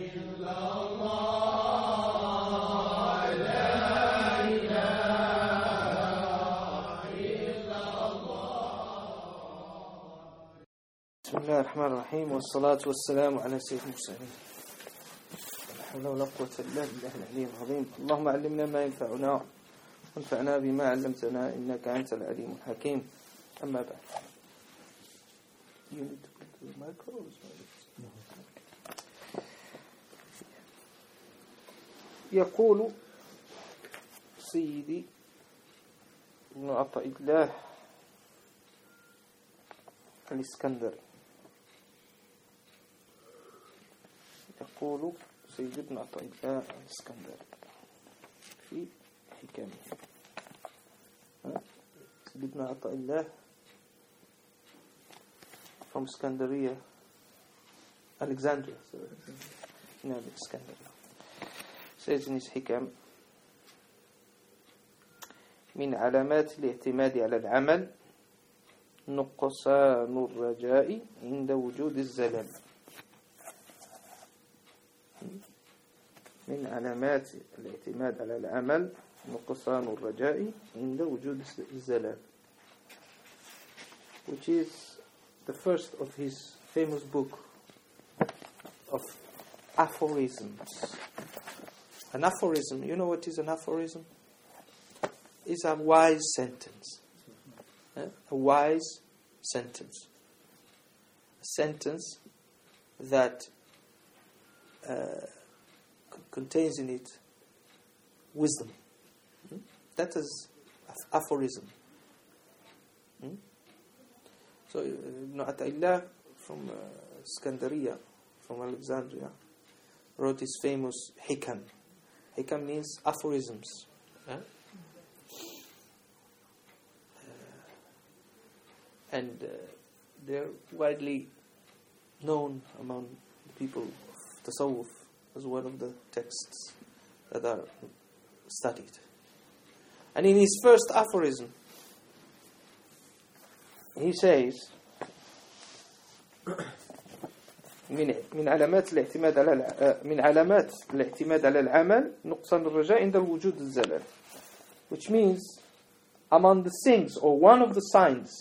بسم الله الرحمن الرحيم والصلاة والسلام على سيد المرسلين. لا حول ولا قوة إلا بالله العلي العظيم. اللهم علمنا ما ينفعنا وانفعنا بما علمتنا إنك أنت العليم الحكيم. أما بعد. يقول سيدي ابن عطاء الله الإسكندري، يقول سيد ابن عطاء الله الإسكندري في حكامه. سيد ابن عطاء الله from Scandaria, Alexandria, no, Scandaria, says in his حكام: من علامات الاعتماد على العمل نقصان الرجاء عند وجود الزلل. من علامات الاعتماد على العمل نقصان الرجاء عند وجود الزلل, which is the first of his famous book of aphorisms. An aphorism, you know what is an aphorism? It's a wise sentence. A wise sentence. A sentence that contains in it wisdom. That is aphorism. So Ibn Ata'illah from Scandaria, from Alexandria, wrote his famous hikam. Hikam means aphorisms. And they're widely known among the people of Tasawwuf as one of the texts that are studied. And in his first aphorism, he says: من علامات الاعتماد على العمل نقصان الرجاء عند الوجود الزلل, which means among the signs or one of the signs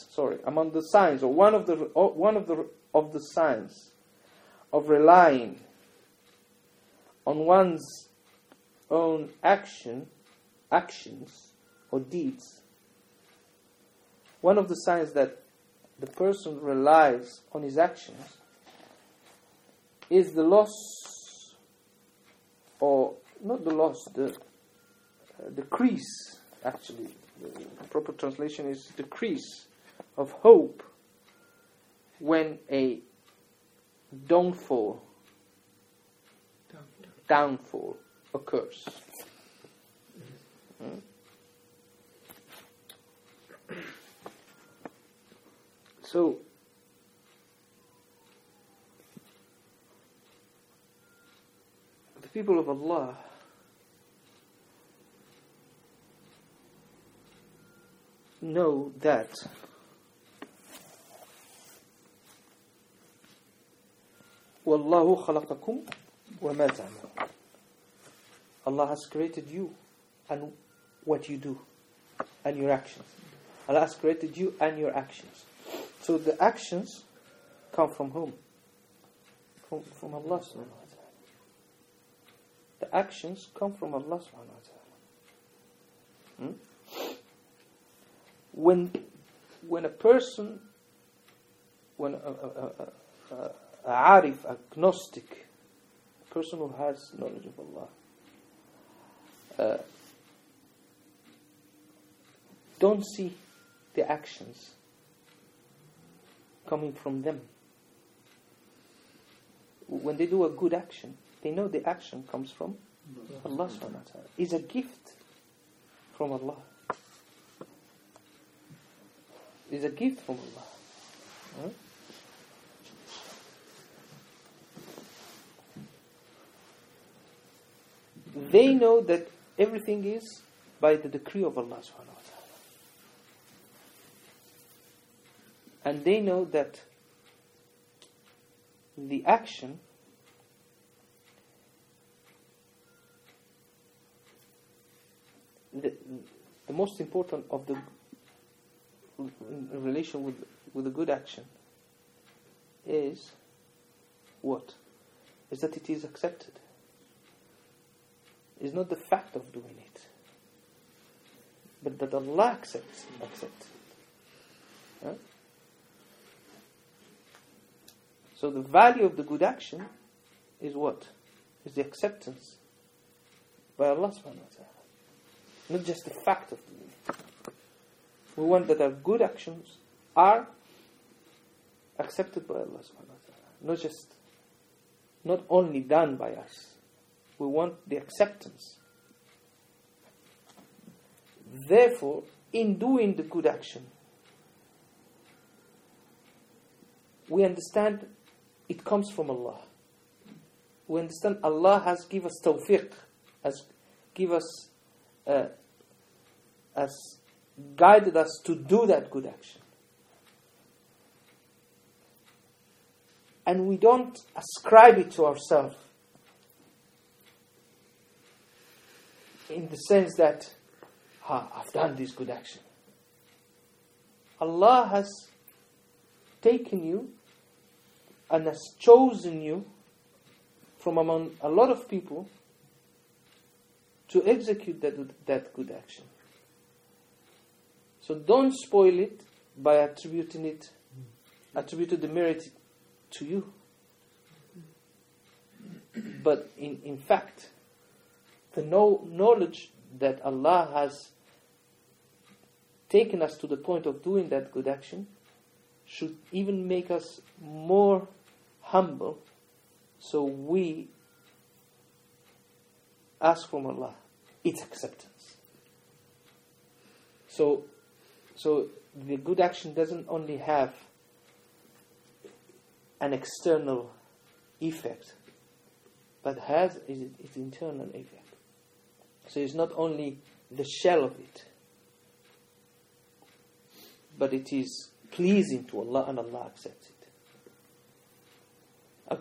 of relying on one's own actions or deeds, one of the signs that the person relies on his actions is the loss, or not the loss, the decrease, actually. The proper translation is decrease of hope when a downfall occurs. So the people of Allah know that وَاللَّهُ خَلَقَكُمْ وَمَا تَعْمَلُونَ. Allah has created you and what you do and your actions. Allah has created you and your actions. So the actions come from whom? From Allah subhanahu wa ta'ala. The actions come from Allah subhanahu wa ta'ala. When a person, when a arif, agnostic, a person who has knowledge of Allah, don't see the actions coming from them. When they do a good action, they know the action comes from Allah subhanahu wa ta'ala. It's a gift from Allah. It's a gift from Allah. They know that everything is by the decree of Allah subhanahu wa ta'ala. And they know that the action most important of the in relation with the good action is what? Is that it is accepted. It's not the fact of doing it, but that Allah accepts it. Huh? So the value of the good action is what? Is the acceptance by Allah subhanahu wa ta'ala. Not just the fact of doing it. We want that our good actions are accepted by Allah subhanahu wa ta'ala. Not only done by us. We want the acceptance. Therefore, in doing the good action, we understand it comes from Allah. We understand Allah has given us tawfiq, has guided us to do that good action. And we don't ascribe it to ourselves in the sense that, I've done this good action. Allah has taken you and has chosen you from among a lot of people to execute that good action. So don't spoil it by attributing the merit to you. But in fact, the knowledge that Allah has taken us to the point of doing that good action should even make us more humble, so we ask from Allah its acceptance. So the good action doesn't only have an external effect, but has its internal effect. So it's not only the shell of it, but it is pleasing to Allah and Allah accepts it.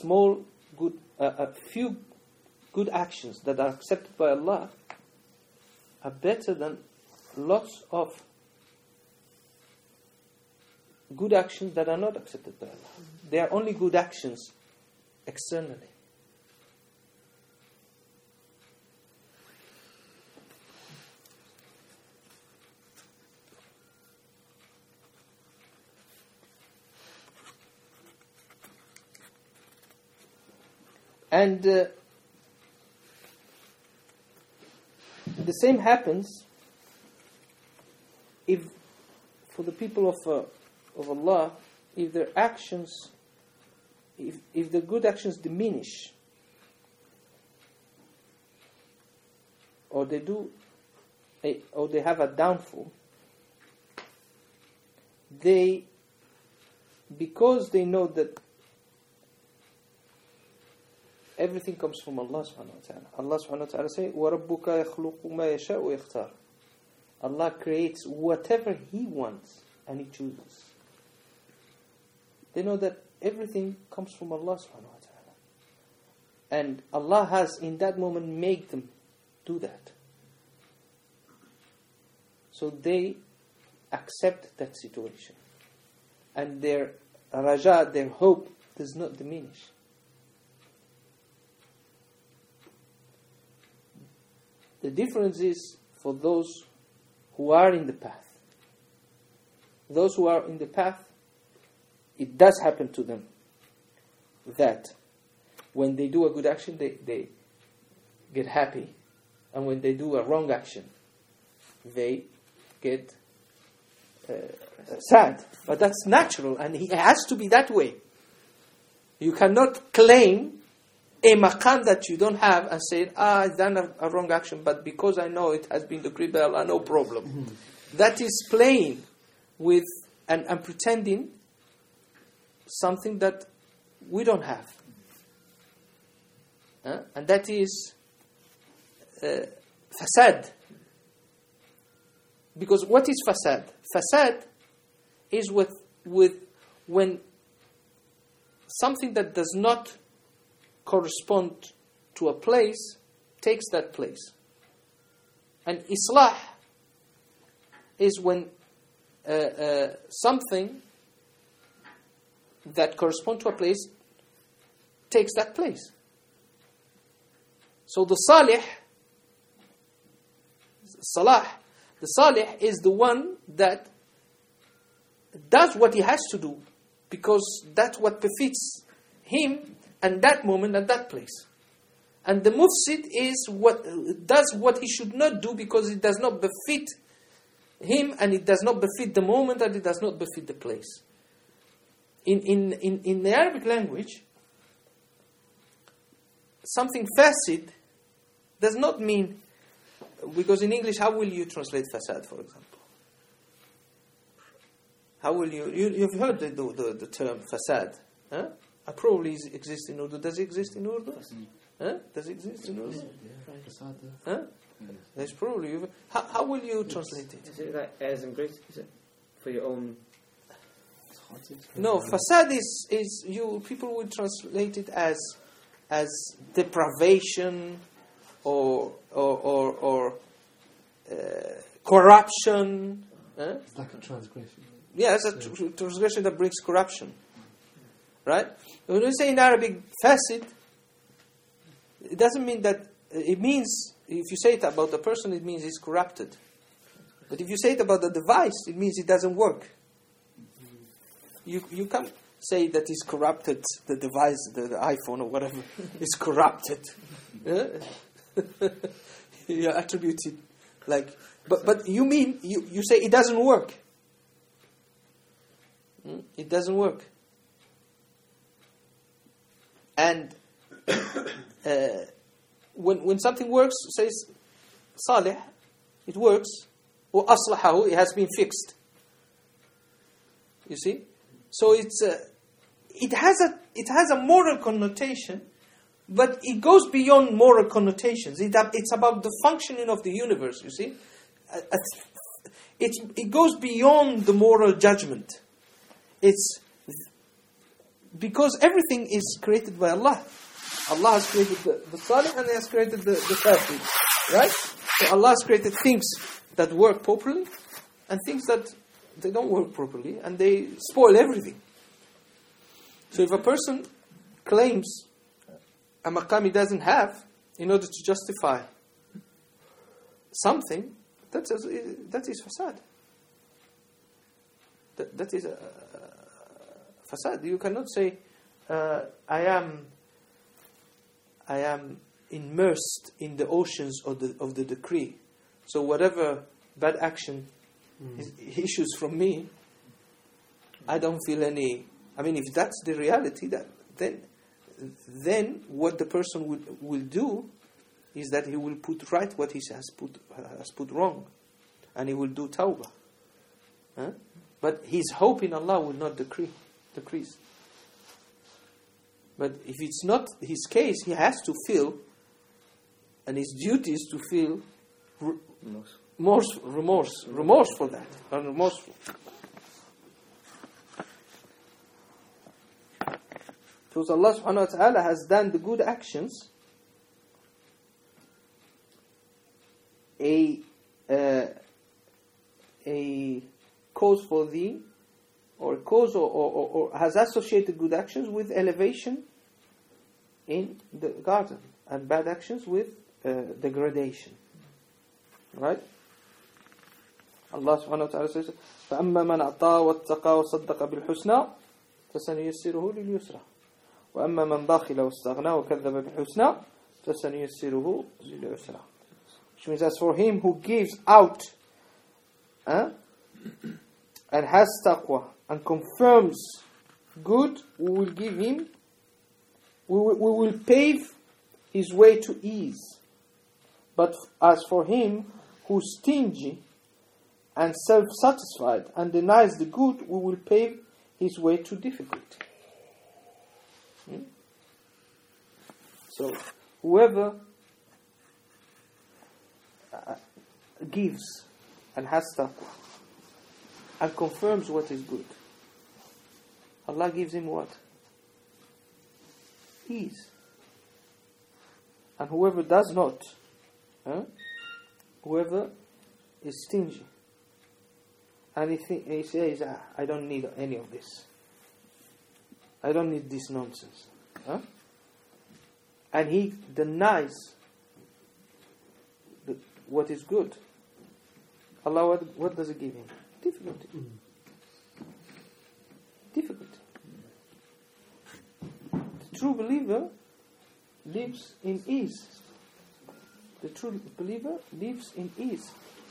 A few good actions that are accepted by Allah are better than lots of good actions that are not accepted by Allah. They are only good actions externally. And the same happens if, for the people of Allah, if their actions, if the good actions diminish, or they have a downfall, because they know that everything comes from Allah subhanahu wa ta'ala. Allah subhanahu wa ta'ala says, وَرَبُّكَ يَخْلُقُ مَا يَشَاءُ وَيَخْتَارُ. Allah creates whatever He wants and He chooses. They know that everything comes from Allah subhanahu wa ta'ala. And Allah has in that moment made them do that. So they accept that situation. And their raja, their hope, does not diminish. The difference is for those who are in the path. Those who are in the path, it does happen to them that when they do a good action, they get happy. And when they do a wrong action, they get sad. But that's natural, and it has to be that way. You cannot claim a maqam that you don't have and say, I've done a wrong action, but because I know it has been decreed by Allah, no problem. Mm-hmm. That is playing with and pretending something that we don't have. And that is fasad. Because what is fasad? Fasad is with when something that does not correspond to a place takes that place. And islah is when something that corresponds to a place takes that place. So the salih is the one that does what he has to do, because that's what befits him and that moment and that place. And the mufsid is does what he should not do, because it does not befit him, and it does not befit the moment, and it does not befit the place. In the Arabic language, something fasid does not mean, because in English, how will you translate fasad, for example? How will you've heard the term fasad, huh? It probably exists in Urdu. Does it exist in Urdu? Huh? Does it exist in Urdu? Fasad. Huh? There's probably. How will you translate it? Is it like airs and grace? Is it for your own? No, fasad is people will translate it as depravation or corruption. Huh? It's like a transgression. Yeah, it's a transgression that brings corruption. Right? When we say in Arabic fasid, it doesn't mean that. It means, if you say it about the person, it means it's corrupted. But if you say it about the device, it means it doesn't work. You can't say that it's corrupted, the device, the iPhone or whatever, is corrupted. You attribute it like, but you mean, you say it doesn't work. It doesn't work. And when something works, says salih, it works, or aslahahu, it has been fixed. You see? So it has a moral connotation, but it goes beyond moral connotations. It's about the functioning of the universe, you see? It goes beyond the moral judgment. It's because everything is created by Allah. Allah has created the salih and He has created the fasid. Right? So Allah has created things that work properly and things that they don't work properly, and they spoil everything. So if a person claims a maqam he doesn't have in order to justify something, that is fasad. That is fasad. You cannot say, I am immersed in the oceans of the decree. So whatever bad action issues from me, I don't feel any. I mean, if that's the reality, then what the person will do is that he will put right what he has put wrong, and he will do tawbah. Huh? But his hope in Allah will not decrease. But if it's not his case, he has to feel, and his duty is to feel remorse for that, remorseful. Because Allah subhanahu wa ta'ala has done the good actions a cause for thee, or a cause or has associated good actions with elevation in the garden, and bad actions with degradation. Right? Allah subhanahu wa ta'ala says, فَأَمَّا مَنْ أَعْطَى وَاتَّقَى وَصَدَّقَ بِالْحُسْنَى فَسَنُيَسِّرُهُ لِلْيُسْرَى وَأَمَّا مَنْ بَخِلَ وَاسْتَغْنَى وَكَذَّبَ بِالْحُسْنَى فَسَنُيَسِّرُهُ لِلْعُسْرَى. Which means, as for him who gives out and has taqwa and confirms good, we will give him, we will pave his way to ease. But as for him who's stingy and self-satisfied and denies the good, we will pave his way to difficulty. So whoever gives and has taqwa and confirms what is good, Allah gives him what? Ease. And whoever does not, whoever is stingy And he says, I don't need any of this. I don't need this nonsense. Huh? And he denies what is good. Allah, what does it give him? Difficulty. Difficulty. The true believer lives in ease. The true believer lives in ease.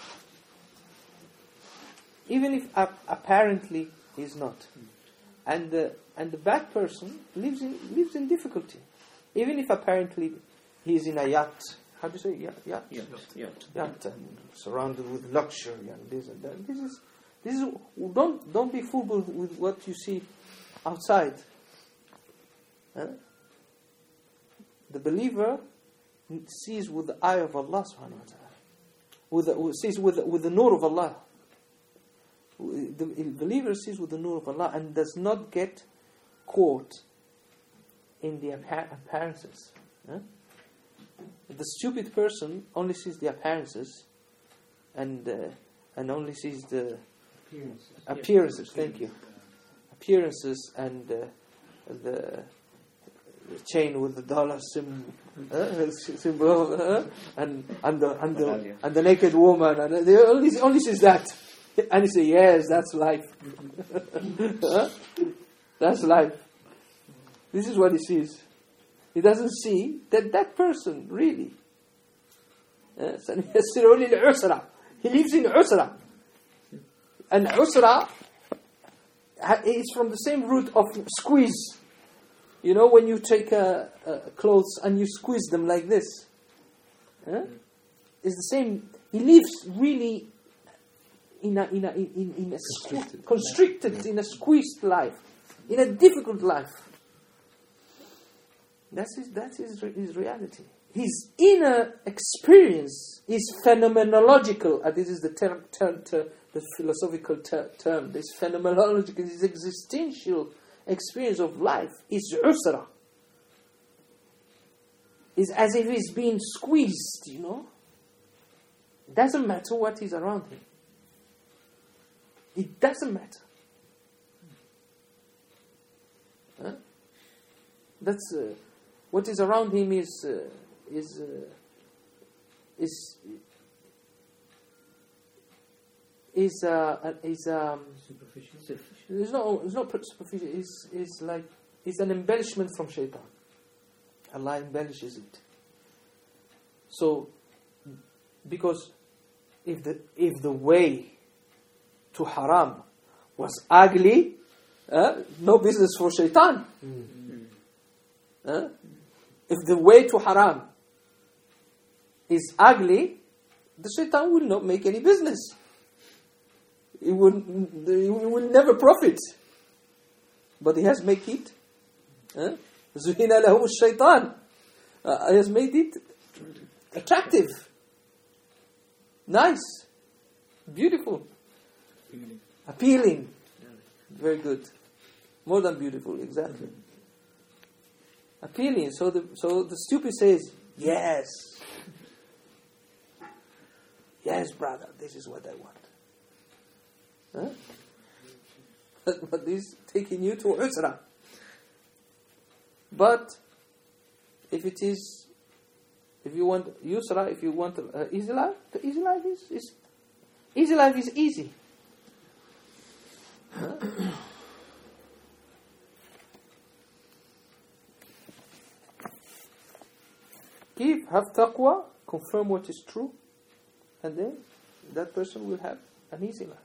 Even if apparently he's not. And the bad person lives in difficulty. Even if apparently he's in a yacht. How do you say yacht? Yacht, and surrounded with luxury and this and that. This is don't be fooled with what you see outside. Huh? The believer sees with the eye of Allah subhanahu wa ta'ala. Sees with the nur of Allah. The believer sees with the nur of Allah and does not get caught in the appearances. Huh? The stupid person only sees the appearances and only sees the appearances. Thank you. Appearances and the chain with the dollar symbol, and the naked woman, and they only sees that, and he says, "Yes, that's life." That's life. This is what he sees. He doesn't see that person really. He lives in usra, and usra is from the same root of squeeze. You know, when you take clothes and you squeeze them like this, it's the same. He lives really in a constricted, in a squeezed life, in a difficult life. That's his reality. His inner experience is phenomenological. This is the the philosophical term. This phenomenological, his existential experience of life is usra. Is as if he's being squeezed, you know. Doesn't matter what is around him. It doesn't matter. Huh? That's what is around him is superficial. It's not superficial. It's an embellishment from shaitan. Allah embellishes it. So, because if the way to haram was ugly, no business for shaitan. If the way to haram is ugly, the shaitan will not make any business. He will never profit. But he has made it. Zuhina lahu shaitan. He has made it attractive. Nice. Beautiful. Appealing. Very good. More than beautiful, exactly. Appealing. So the stupid says, yes. Yes, brother, this is what I want. But this is taking you to usra. But if you want yusra, if you want easy life, the easy life is easy. Have taqwa, confirm what is true, and then that person will have an easy life.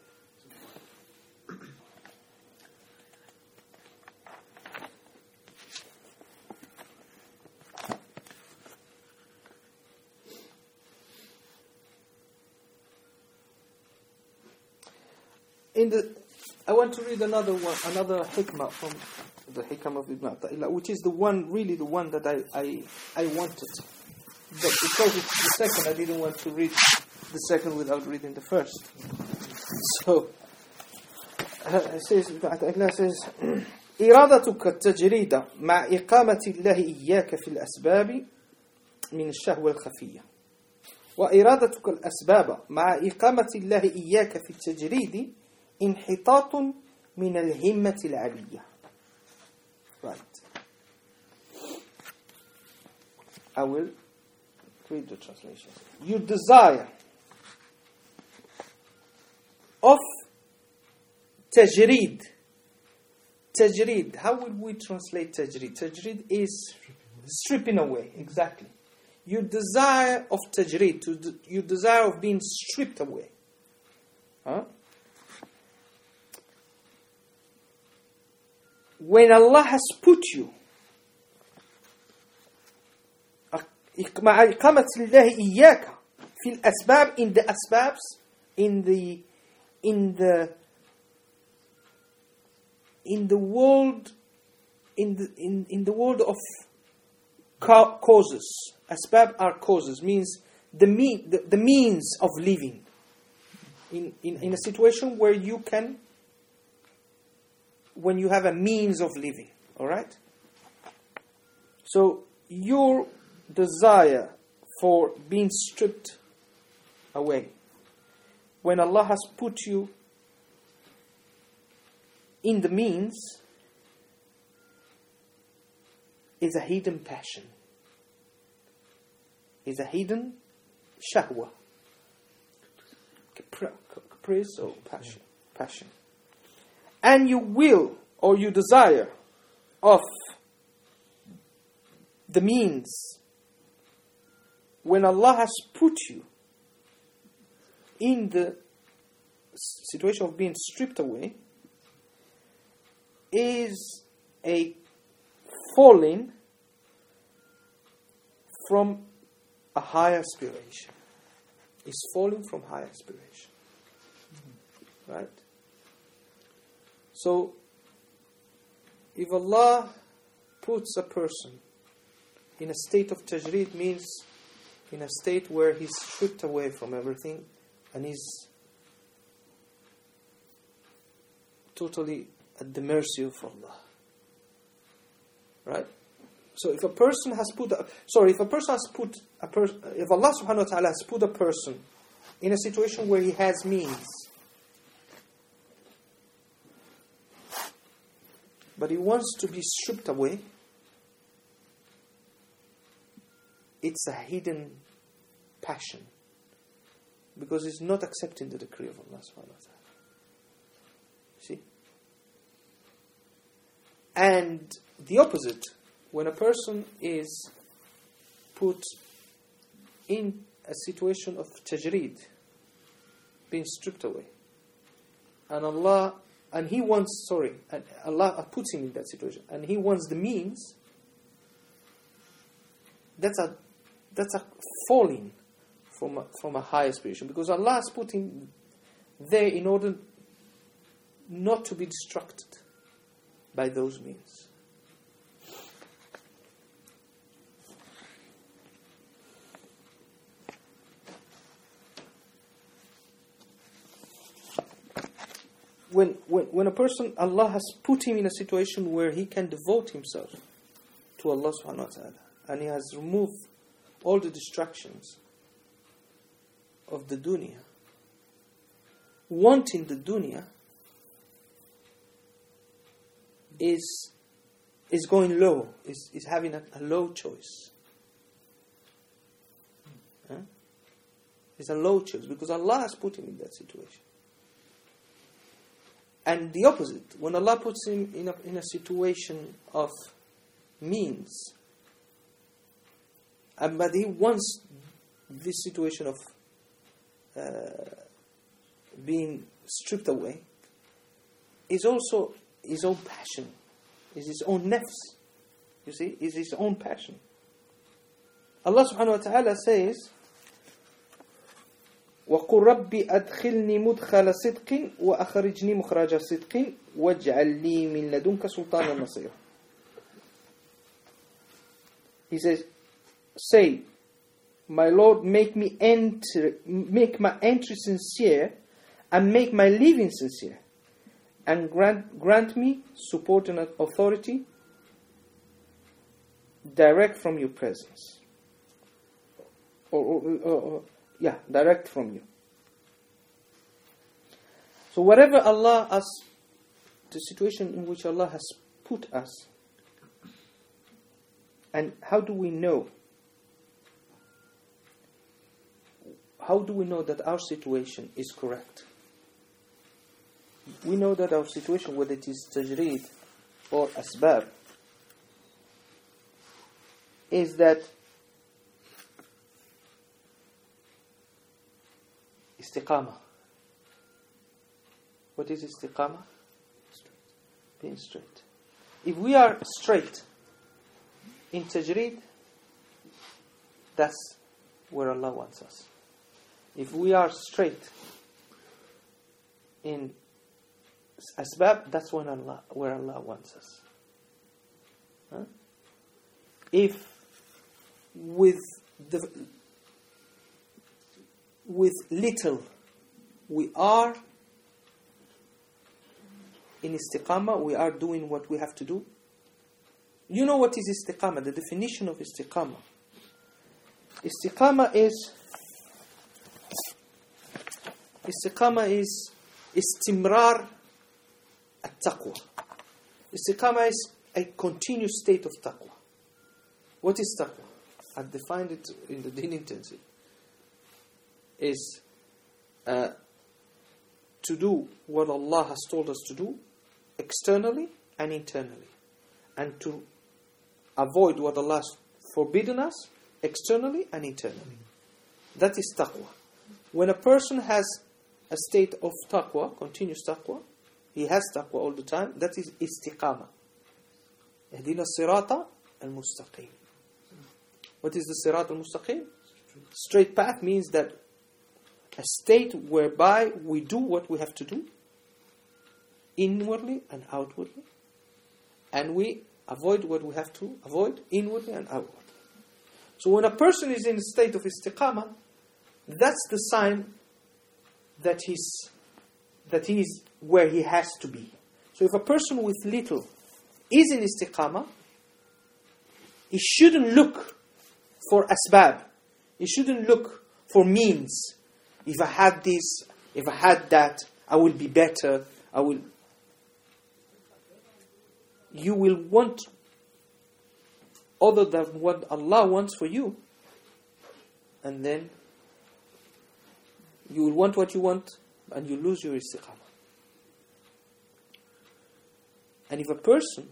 I want to read another hikmah from the hikam of Ibn Atta'illah, which is the one that I wanted. But because it's the second, I didn't want to read the second without reading the first. So, it says, Ibn Atta'illah says, إرادتك التجريد مع إقامة الله إياك في الأسباب من الشهوة الخفية وإرادتك الأسباب مع إقامة الله إياك في التجريد انحطاط من الهمة العلية. Right. I will read the translation. Your desire of tajreed. Tajreed. How will we translate tajreed? Tajreed is stripping away. Exactly. Your desire of tajreed, your desire of being stripped away. Huh? When Allah has put you مع إقامة الله إياك في الأسباب, in the asbabs, in the world, in the world of causes. Asbab are causes, means the means of living. In a situation where you can, when you have a means of living, all right? So your desire for being stripped away, when Allah has put you in the means, is a hidden passion, is a hidden shahwa, caprice or passion. And you will, or you desire of the means, when Allah has put you in the situation of being stripped away, is a falling from a higher aspiration. Is falling from higher aspiration. Right? So, if Allah puts a person in a state of tajreed, means in a state where he's stripped away from everything and he's totally at the mercy of Allah. Right? So if a person has put if Allah subhanahu wa ta'ala has put a person in a situation where he has means, but he wants to be stripped away, it's a hidden passion, because he's not accepting the decree of Allah subhanahu wa ta'ala. See? And the opposite, when a person is put in a situation of tajreed, being stripped away, and Allah puts him in that situation, and he wants the means, that's a falling from a high aspiration, because Allah has put him there in order not to be distracted by those means. When a person, Allah has put him in a situation where he can devote himself to Allah subhanahu wa ta'ala, and he has removed all the distractions of the dunya, wanting the dunya is going low, is having a low choice. It's a low choice, because Allah has put him in that situation. And the opposite, when Allah puts him in a situation of means, but he wants this situation of being stripped away, is also his own passion, is his own nafs. You see, is his own passion. Allah subhanahu wa ta'ala says, وَقُلْ رَبِّ أَدْخِلْنِي مُدْخَلَ صِدْقٍ وَأَخْرِجْنِي مُخْرَجَ صِدْقٍ وَاجْعَلْ لِي مِنْ لَدُنْكَ سُلْطَانًا نَصِيرًا. He says, say, my Lord, make my entry sincere, and make my leaving sincere, and grant me support and authority direct from your presence. Direct from you. So whatever Allah has, the situation in which Allah has put us, and how do we know? How do we know that our situation is correct? We know that our situation, whether it is tajreed or asbab, is that istiqamah. What is istiqamah? Being straight. If we are straight in tajreed, that's where Allah wants us. If we are straight in asbab, that's where Allah wants us. Huh? If with little we are in istiqamah, we are doing what we have to do. You know what is istiqamah? The definition of istiqamah. Istiqamah is istimrar at-taqwa. Istiqamah is a continuous state of taqwa. What is taqwa? I've defined it in the Deen Intensive. Is to do what Allah has told us to do, externally and internally, and to avoid what Allah has forbidden us, externally and internally. That is taqwa. When a person has a state of taqwa, continuous taqwa, he has taqwa all the time, that is istiqamah. Ihdina sirata al-mustaqim. What is the sirat al-mustaqim? Straight path means that a state whereby we do what we have to do, inwardly and outwardly, and we avoid what we have to avoid, inwardly and outwardly. So when a person is in a state of istiqamah, that's the sign that he is where he has to be. So if a person with little is in istiqamah, he shouldn't look for asbab. He shouldn't look for means. If I had this, if I had that, I will be better. You will want other than what Allah wants for you. And then you will want what you want and you lose your istiqamah. And if a person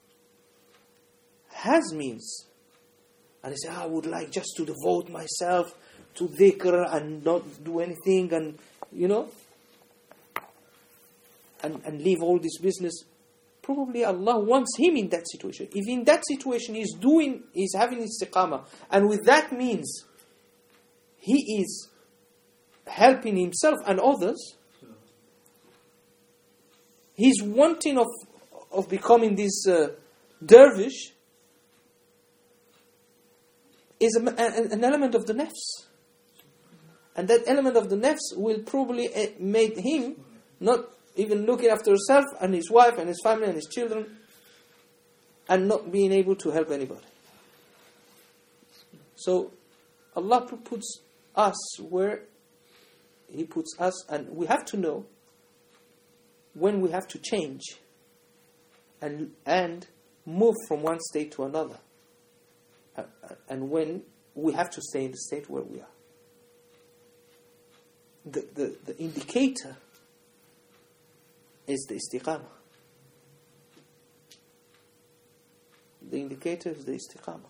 has means and he says, I would like just to devote myself to dhikr and not do anything and, and leave all this business, probably Allah wants him in that situation. If in that situation he's having istiqamah, and with that means he is helping himself and others, he's wanting of becoming this dervish, is an element of the nafs. And that element of the nafs will probably make him not even looking after himself and his wife and his family and his children, and not being able to help anybody. So Allah puts us where He puts us, and we have to know when we have to change and move from one state to another, and when we have to stay in the state where we are. The indicator is the istiqamah. The indicator is the istiqamah.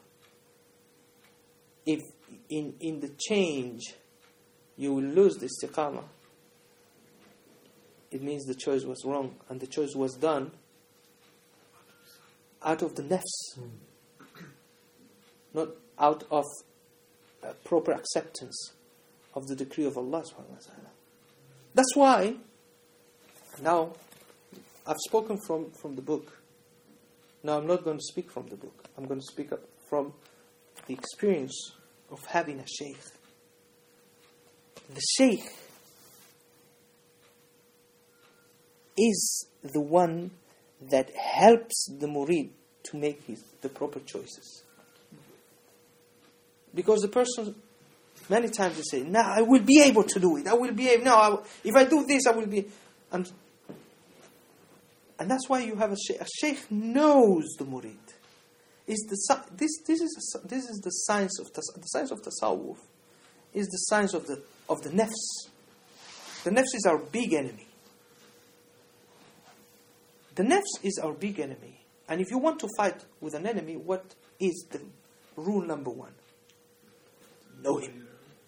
If in the change you will lose the istiqamah, it means the choice was wrong, and the choice was done out of the nafs, not out of proper acceptance of the decree of Allah subhanahu wa ta'ala. That's why now I've spoken from the book. Now I'm not going to speak from the book. I'm going to speak from the experience of having a shaykh. The shaykh is the one that helps the murid to make the proper choices. Because the person, many times they say, I will be able to do it. I will be able, if I do this, I will be. And that's why you have a sheikh. A sheikh knows the murid. This is the science of tasawwuf. Is the science of the nafs. The nafs is our big enemy. The nafs is our big enemy. And if you want to fight with an enemy, what is the rule number one? Know him.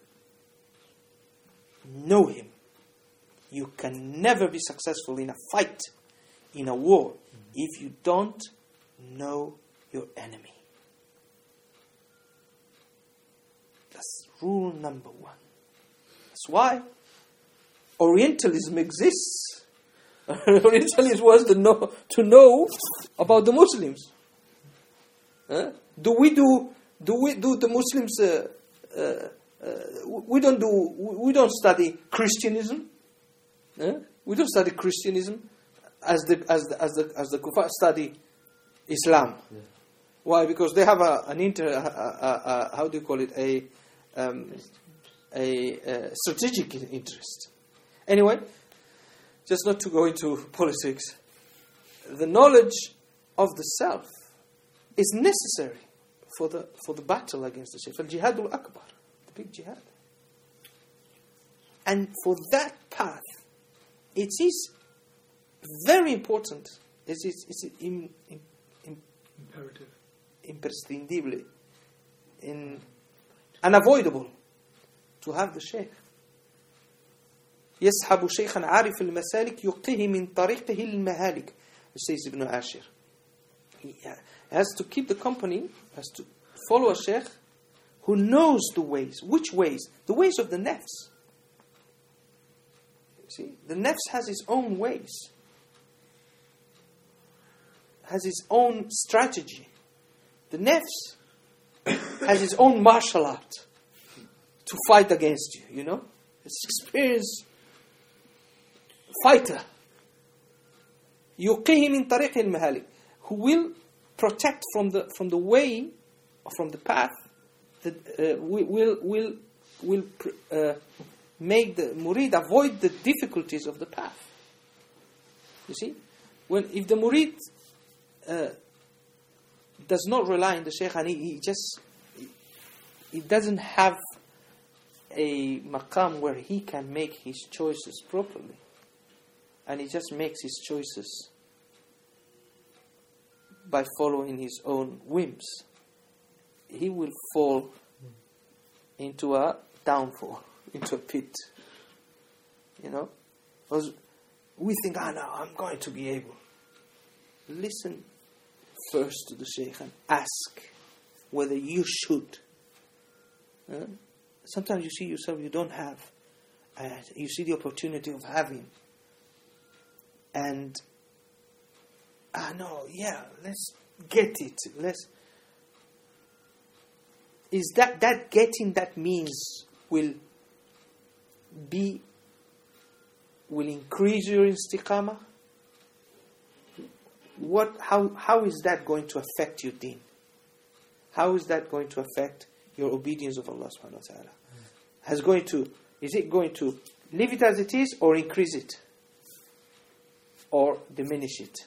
Know him. You can never be successful in a fight, in a war, if you don't know your enemy. That's rule number one. That's why Orientalism exists. Orientalism was to know about the Muslims. Do we do the Muslims? We don't study Christianism. We don't study Christianism as the Kuffar study Islam. Yeah. Why? Because they have how do you call it, a strategic interest. Anyway, just not to go into politics, the knowledge of the self is necessary for the battle against the shirk. Al-Jihad al-Akbar, the big jihad. And for that path, it is very important. It's imperative, imprescindible, unavoidable to have the shaykh. يسحب شيخا عارف المسالك يقيه من طريقه المهالك, says Ibn Ashir. He has to keep the company, has to follow a sheikh who knows the ways. Which ways? The ways of the nafs. See, the nafs has its own ways, has its own strategy. The nafs has its own martial art to fight against you. You know, it's experienced fighter. يقيه من طريق المهالك, who will protect from the way, or from the path that will make the murid avoid the difficulties of the path. You see, if the murid does not rely on the shaykh, and he doesn't have a maqam where he can make his choices properly, and he just makes his choices by following his own whims, he will fall into a downfall, into a pit. You know? Because we think, no, I'm going to be able. Listen first to the shaykh and ask whether you should. Sometimes you see yourself you don't have. You see the opportunity of having. And let's get it. Is that getting that means will increase your istiqamah? How is that going to affect your deen? How is that going to affect your obedience of Allah subhanahu wa ta'ala? Is it going to leave it as it is, or increase it? Or diminish it?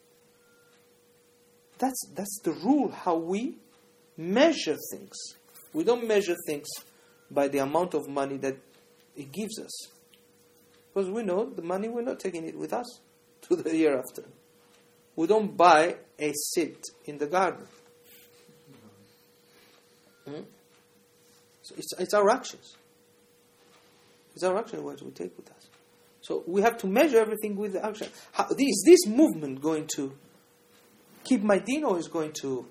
That's the rule, how we measure things. We don't measure things by the amount of money that it gives us. Because we know the money, we're not taking it with us to the year after. We don't buy a seat in the garden. So it's our actions. It's our action what we take with us. So we have to measure everything with the action. Is this movement going to keep my deen, or is going to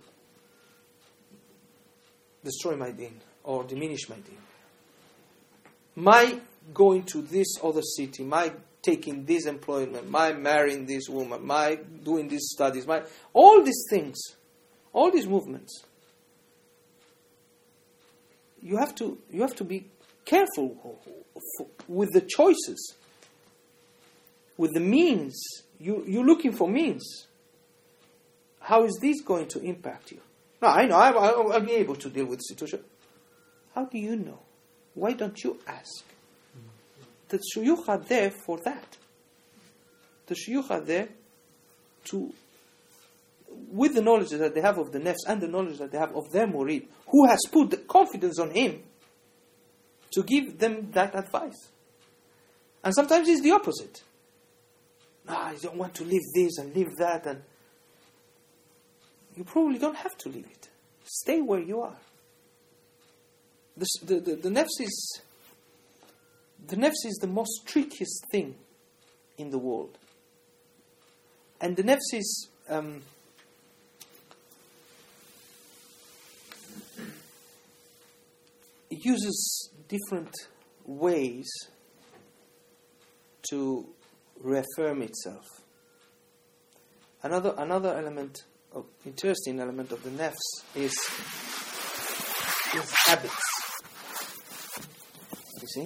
destroy my deen or diminish my deen? My going to this other city, my taking this employment, my marrying this woman, my doing these studies, all these things, all these movements. You have to be careful with the choices, with the means. You're looking for means. How is this going to impact you? No, I know, I'll be able to deal with the situation. How do you know? Why don't you ask? The shuyukh are there for that. the shuyukh are there to, with the knowledge that they have of the nafs and the knowledge that they have of their murid, who has put the confidence on him, to give them that advice. And sometimes it's the opposite. I don't want to leave this and leave that, and you probably don't have to leave it. Stay where you are. The nafs is the most trickiest thing in the world. And the nafs is it uses different ways to reaffirm itself. Another interesting element of the nafs is habits. You see?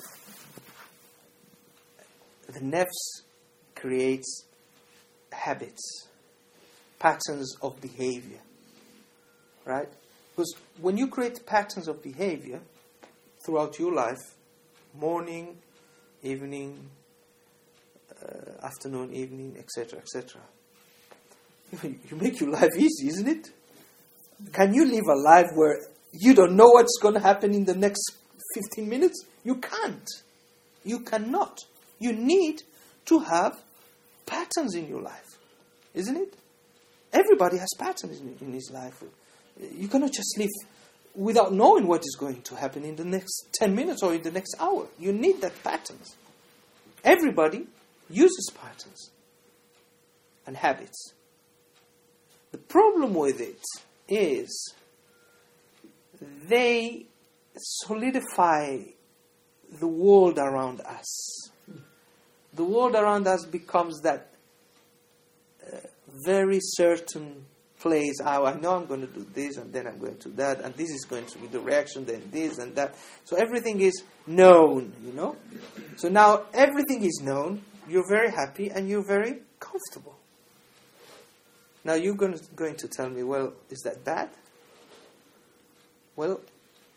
The nafs creates habits, patterns of behavior. Right? Because when you create patterns of behavior throughout your life, morning, evening, afternoon, evening, etc., etc., you make your life easy, isn't it? Can you live a life where you don't know what's going to happen in the next 15 minutes? You can't. You cannot. You need to have patterns in your life, isn't it? Everybody has patterns in his life. You cannot just live without knowing what is going to happen in the next 10 minutes or in the next hour. You need that patterns. Everybody uses patterns and habits. The problem with it is they solidify the world around us. The world around us becomes that very certain place. I know I'm going to do this, and then I'm going to that, and this is going to be the reaction, then this and that. So everything is known, you know. So now everything is known. You're very happy and you're very comfortable. Now you're going to tell me, well, is that bad? Well,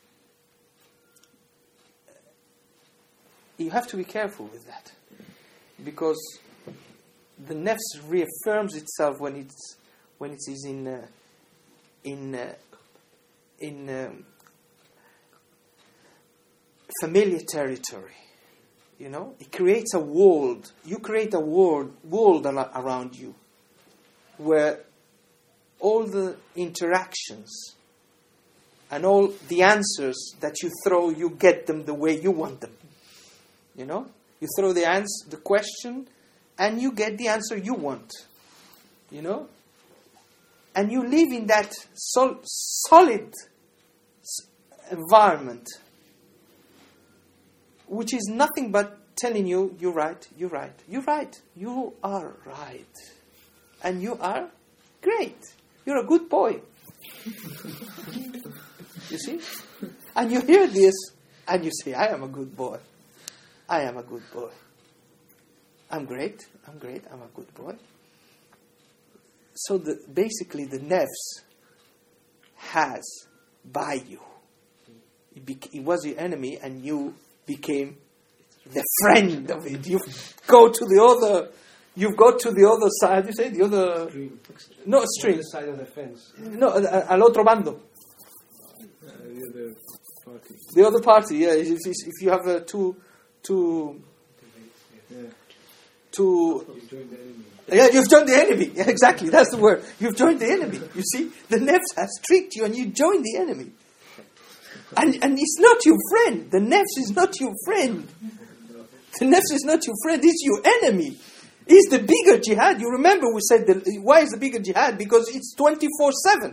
you have to be careful with that, because the nafs reaffirms itself when it is in familiar territory. You know, it creates a world. You create a world around you, where all the interactions and all the answers that you throw, you get them the way you want them. You know, you throw the question, and you get the answer you want. You know, and you live in that solid environment, which is nothing but telling you, you're right, you're right, you're right, you are right, and you are great. You're a good boy. You see? And you hear this, and you say, I am a good boy. I am a good boy. I'm great, I'm a good boy. So basically the nafs has by you. It was your enemy, and you became the friend of it. You go to the other side. You say the other Stream. No, stream. The side of the fence. No, al otro bando. The other party. The other party. Yeah, if you have two. Yeah. You joined the enemy. Yeah, you've joined the enemy. Yeah, exactly, that's the word. You've joined the enemy. You see, the nafs has tricked you, and you joined the enemy. And it's not your friend. The nafs is not your friend. The nafs is not your friend. It's your enemy. It's the bigger jihad. You remember we said, why is the bigger jihad? Because it's 24/7.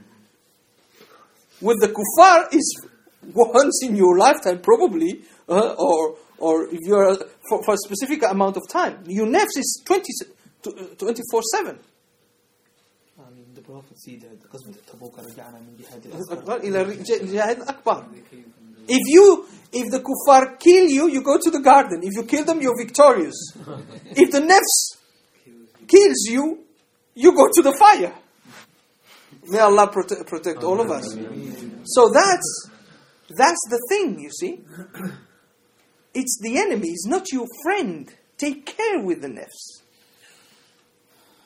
With the kuffar, is once in your lifetime, probably, or if you're for a specific amount of time. Your nafs is 24/7. The Prophet said that غزوة تبوك رجعنا من جهاد الأكبر. إلى جهاد أكبر. If the kuffar kill you, you go to the garden. If you kill them, you're victorious. If the nafs kills you, you go to the fire. May Allah protect all of us. So that's the thing, you see. It's the enemy. It's not your friend. Take care with the nafs.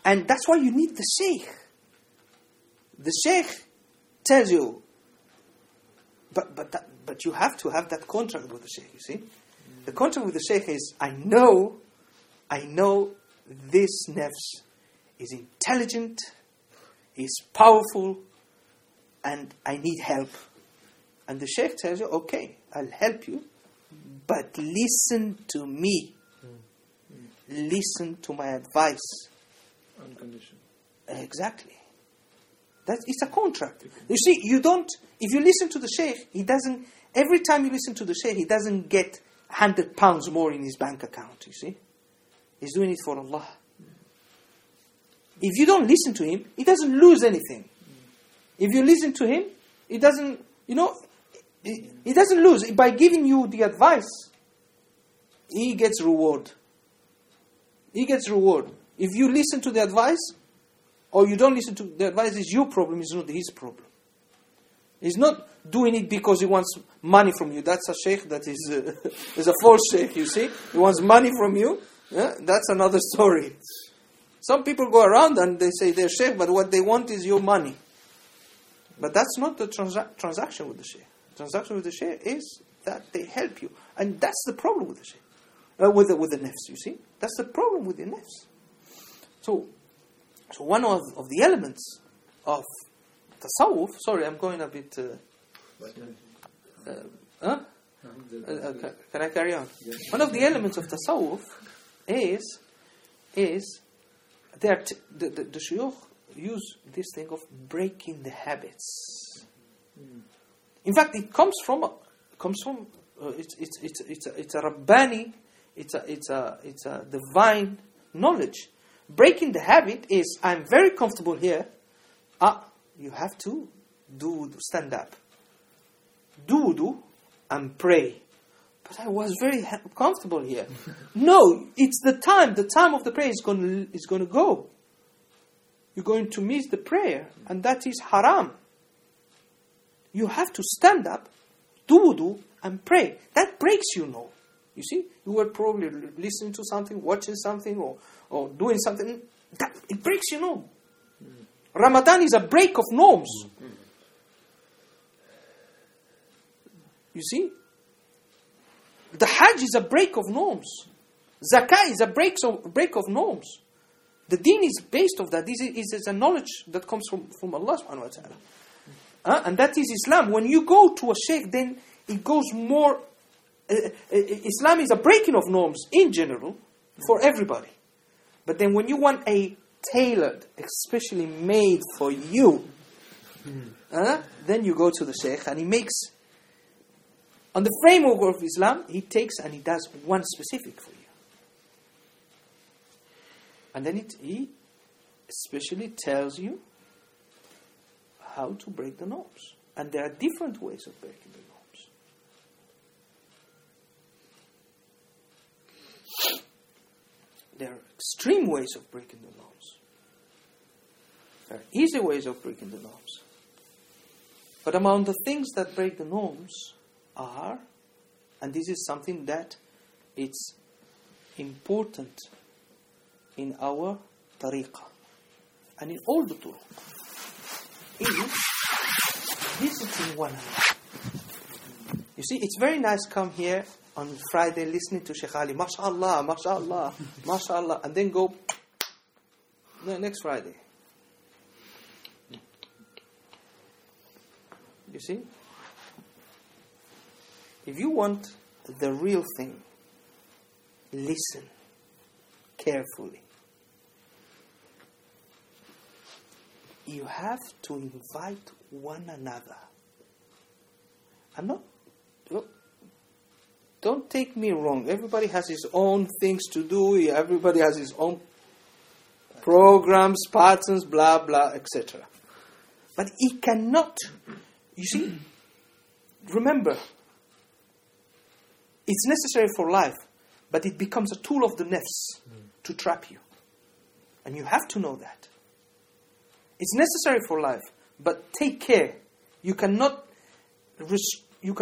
And that's why you need the sheikh. The sheikh tells you, but you have to have that contract with the sheikh, you see. The contract with the sheikh is, I know this nafs is intelligent, is powerful, and I need help. And the sheikh tells you, okay, I'll help you, but listen to me. Listen to my advice. Unconditional. Exactly. It's a contract. You see, if you listen to the sheikh, every time you listen to the sheikh, he doesn't get £100 more in his bank account, you see. He's doing it for Allah. If you don't listen to him, he doesn't lose anything. If you listen to him, he doesn't, he doesn't lose. By giving you the advice, he gets reward. He gets reward. If you listen to the advice, or you don't listen to the advice, it's your problem, it's not his problem. He's not doing it because he wants money from you. That's a sheikh that is a false sheikh, you see. He wants money from you. Yeah? That's another story. Some people go around and they say they're sheikh, but what they want is your money. But that's not the transaction with the sheikh. Transaction with the sheikh is that they help you. And that's the problem with the sheikh. With the nafs, you see. That's the problem with the nafs. So one of the elements of tasawwuf, sorry, I'm going a bit... Can I carry on? Yes. One of the elements of tasawwuf is that the shuyukh use this thing of breaking the habits. In fact, it comes from it's a Rabbani, it's a divine knowledge. Breaking the habit is, I'm very comfortable here. You have to stand up, do wudu, and pray. But I was very comfortable here. No, it's the time. The time of the prayer is going to go. You're going to miss the prayer, and that is haram. You have to stand up, do wudu, and pray. That breaks you, no. You see, you were probably listening to something, watching something, or doing something. It breaks you, no. Ramadan is a break of norms. You see? The Hajj is a break of norms. Zakah is a break of norms. The deen is based on that. This is a knowledge that comes from Allah subhanahu wa ta'ala. And that is Islam. When you go to a sheikh, then it goes more... Islam is a breaking of norms in general for everybody. But then when you want a tailored, especially made for you, then you go to the sheikh and he makes... On the framework of Islam, he takes and he does one specific for you. And then he especially tells you how to break the norms. And there are different ways of breaking the norms. There are extreme ways of breaking the norms. There are easy ways of breaking the norms. But among the things that break the norms are, and this is something that it's important in our tariqah and in all the turuq, is visiting one another. You see, it's very nice come here on Friday listening to Sheikh Ali, mashallah, mashallah, mashallah, and then go next Friday. You see? If you want the real thing, listen carefully. You have to invite one another. Don't take me wrong. Everybody has his own things to do. Everybody has his own programs, patterns, blah, blah, etc. But he cannot, you see, remember, it's necessary for life, but it becomes a tool of the nafs to trap you. And you have to know that. It's necessary for life, but take care. You cannot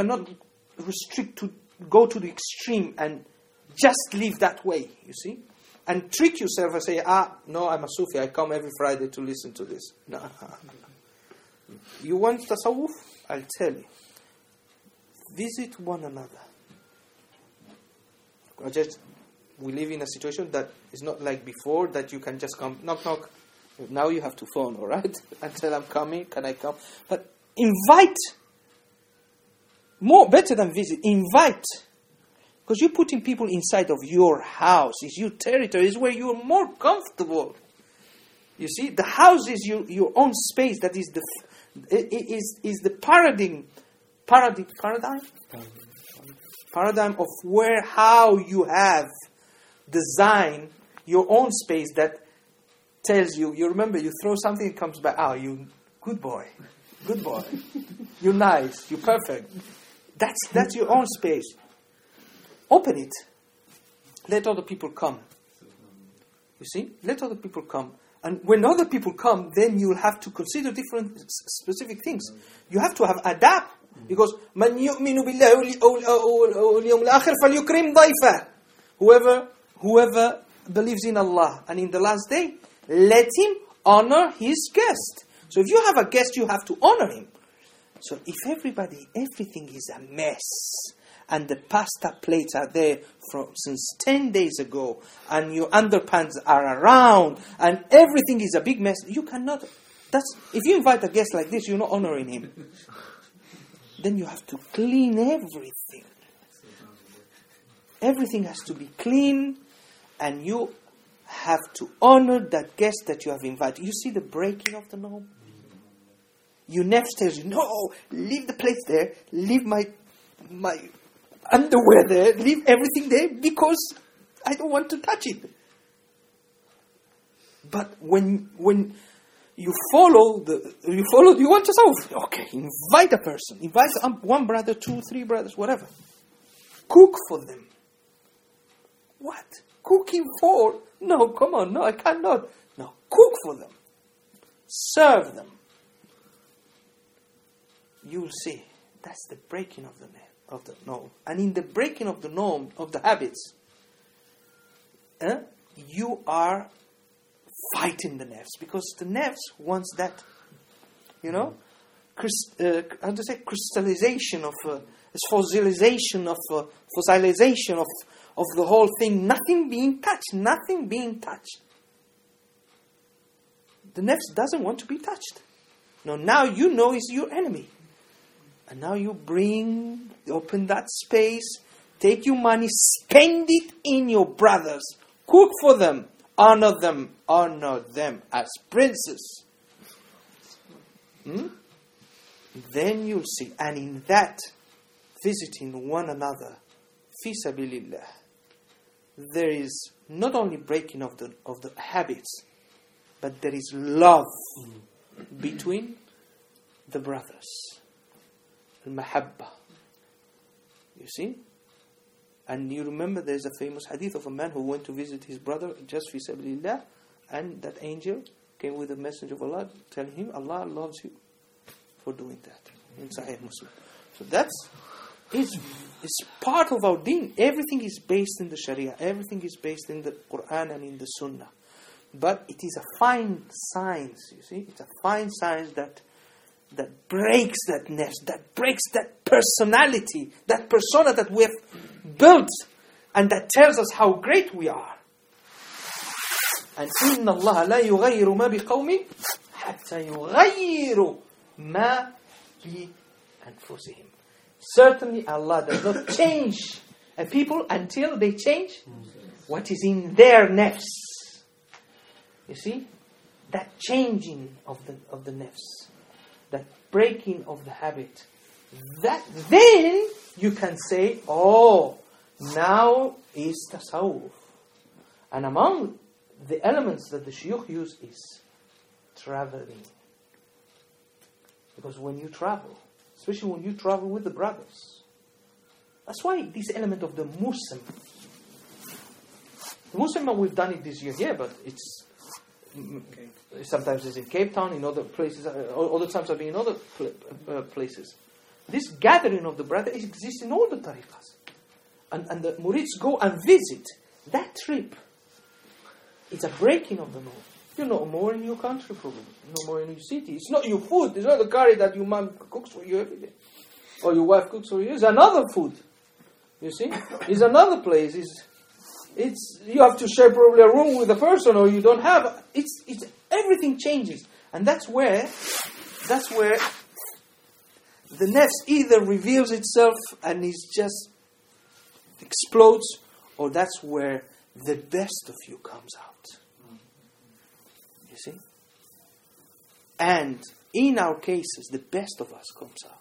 restrict to go to the extreme and just live that way, you see. and trick yourself and say, no, I'm a Sufi, I come every Friday to listen to this. No. You want tasawwuf? I'll tell you. Visit one another. We live in a situation that is not like before, that you can just come, knock, knock. Now you have to phone, all right? And tell I'm coming, can I come? But invite. Better than visit, invite. Because you're putting people inside of your house. It's your territory. It's where you're more comfortable. You see, the house is your own space. That is the paradigm of how you have designed your own space that tells you. You remember, you throw something, it comes back. You good boy, you're nice, you're perfect. That's your own space. Open it. Let other people come. You see? Let other people come. And when other people come, then you'll have to consider different specific things. You have to have adab. Because مَنْ يُؤْمِنُ بِاللَّهِ وَالْيَوْمِ الْآخِرِ فَلْيُكْرِمْ ضَيْفَهُ. Whoever believes in Allah and in the last day, let him honor his guest. So if you have a guest, you have to honor him. So if everything is a mess, and the pasta plates are there since 10 days ago, and your underpants are around, and everything is a big mess, you cannot. If you invite a guest like this, you're not honoring him. Then you have to clean everything. Everything has to be clean, and you have to honor that guest that you have invited. You see the breaking of the norm? Your nefs tells you, no, leave the plates there, leave my underwear there, leave everything there, because I don't want to touch it. But when you follow, you want to solve. Okay, invite a person, invite one brother, 2, 3 brothers, whatever. Cook for them. What? Cooking for? No, come on, no, I cannot. No, cook for them. Serve them. You will see, that's the breaking of the norm. And in the breaking of the norm, of the habits, you are fighting the nafs. Because the nafs wants that, crystallization of, fossilization of the whole thing. Nothing being touched. The nafs doesn't want to be touched. Now you know it's your enemy. And now you open that space, take your money, spend it in your brothers, cook for them, honor them as princes. Then you'll see, and in that, visiting one another, fi sabilillah, there is not only breaking of the habits, but there is love between the brothers. Al-mahabba. You see? And you remember there's a famous hadith of a man who went to visit his brother just fi sabilillah, and that angel came with a message of Allah telling him Allah loves you for doing that. In Sahih Muslim. So it's part of our deen. Everything is based in the Sharia. Everything is based in the Quran and in the Sunnah. But it is a fine science, you see? It's a fine science that breaks that nafs, that breaks that personality, that persona that we have built, and that tells us how great we are. And إِنَّ اللَّهَ لَا يُغَيِّرُ مَا بِقَوْمٍ حَتَّى يُغَيِّرُ مَا بِأَنفُسِهِمْ. Certainly Allah does not change a people until they change what is in their nafs. You see? That changing of the nafs. That breaking of the habit. That then you can say, now is tasawwuf. And among the elements that the shuyukh use is traveling. Because when you travel, especially when you travel with the brothers, that's why this element of the Muslim. The Muslim, we've done it this year here, but it's sometimes it's in Cape Town, in other places, other times I've been in other places. This gathering of the brothers exists in all the tariqas. And the murids go and visit. That trip It's a breaking of the norm. You're not more in your country, probably. No more in your city. It's not your food. It's not the curry that your mom cooks for you every day. Or your wife cooks for you. It's another food. You see? It's another place. It's you have to share probably a room with a person, or you don't have. It's everything changes. And that's where the nafs either reveals itself and is just explodes, or that's where the best of you comes out. You see? And in our cases, the best of us comes out.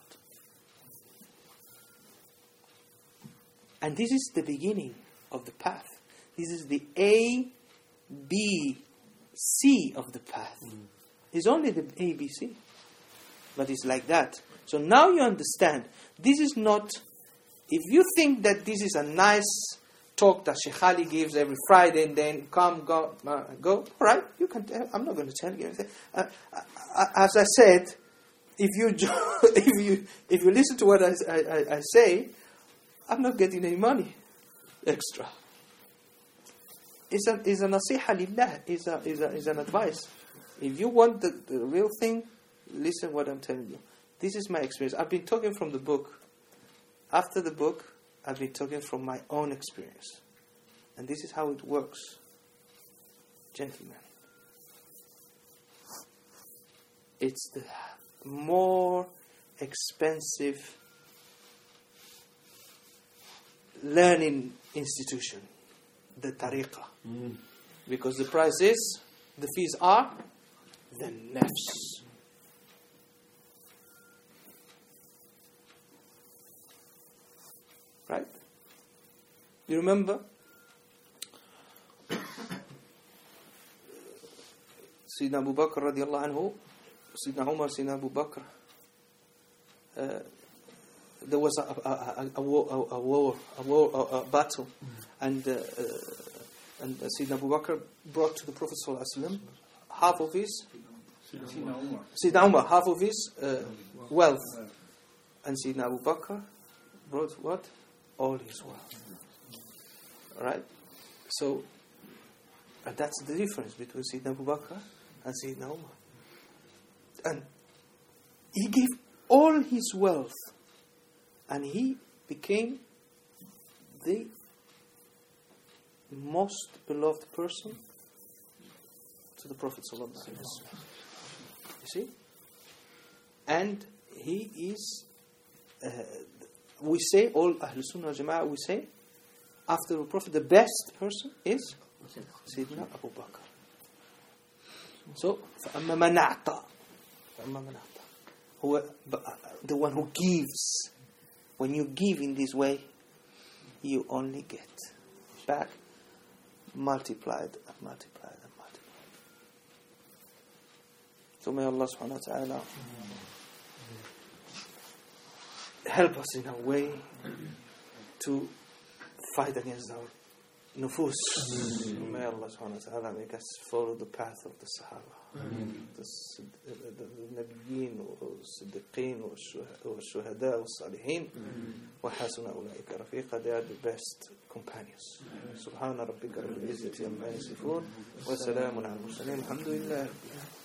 And this is the beginning of the path. This is the A, B, C of the path. It's only the A, B, C. But it's like that. So now you understand. This is not... If you think that this is a nice talk that Sheikh Ali gives every Friday and then go. All right, you can tell. I'm not going to tell you anything. As I said, if you listen to what I say, I'm not getting any money extra. It's a nasiha lillah. It's an advice. If you want the real thing, listen what I'm telling you. This is my experience. I've been talking from the book. After the book, I've been talking from my own experience. And this is how it works. Gentlemen. It's the more expensive learning institution, the tariqah. Because the price is, the fees are, the nafs. Right? You remember? Sayyidina Abu Bakr radiallahu anhu, Sayyidina Umar, Sayyidina Abu Bakr, there was a battle, and Sayyidina Abu Bakr brought to the Prophet sallallahu alaihi wasallam half of his Sayyidina Umar, half of his wealth, and Sayyidina Abu Bakr brought what? All his wealth. Right? So, and that's the difference between Sayyidina Abu Bakr and Sayyidina Umar. And he gave all his wealth, and he became the most beloved person to the Prophet sallallahu alaihi wasallam. You see? And he is... we say, all Ahlul Sunnah wal Jama'ah, we say, after the Prophet, the best person is Sayyidina Abu Bakr. So, فَأَمَّا مَنْ أَعْطَى the one who gives. When you give in this way, you only get back multiplied and multiplied and multiplied. So may Allah subhanahu wa ta'ala help us in a way to fight against our nufus. May Allah subhanahu wa ta'ala make us follow the path of the Sahaba, the Nabiyyin, Siddiqeen, Shuhada, Salihin, wa hasuna ulaika rafiqa. They are the best companions. Subhana rabbika rabbil izzati amma yasifun, wa salamun ala al-mursalin, alhamdulillah.